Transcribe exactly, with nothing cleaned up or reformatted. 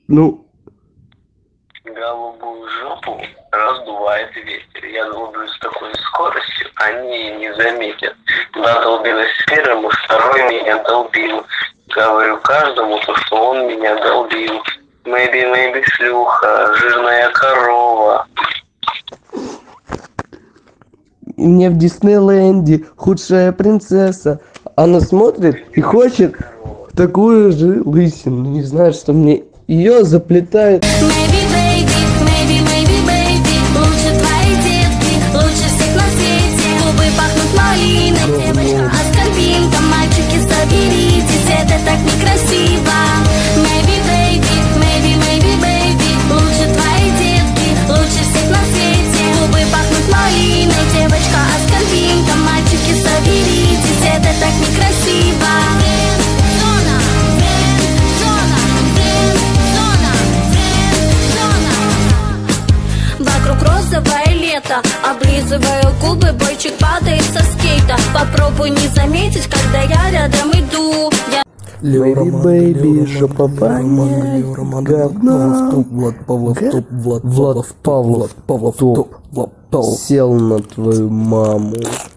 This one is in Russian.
Ну, Голубую жопу раздувает ветер. Я долблю с такой скоростью, они не заметят. Куда долбилась первым, второй меня долбил. Говорю каждому то, что он меня долбил. Мэйби, мэйби, шлюха, жирная корова. мне в Диснейленде худшая принцесса. Она смотрит и хочет такую же лысину. Не знаю, что мне ее заплетает. Maybe, baby, maybe, maybe, baby. Лучше твои детки, лучше всех на свете. Губы пахнут малиной, девочка аскорбинка. Мальчики, соберитесь, это так некрасиво. Maybe, baby, maybe, maybe, baby. Лучше твои детки, лучше всех на свете. Губы пахнут малиной, девочка аскорбинка. Мальчики, соберитесь, это так некрасиво. Зона, зона, зона, зона. Вокруг розовое лето, облизываю губы, бойчик падает со скейта. Попробуй не заметить, когда я рядом иду. Я... Бэйби, бэйби, жопа воняет, говно. Влад Павлов, топ, Влад Влад Павлов, Павлов, топ, сел на твою маму.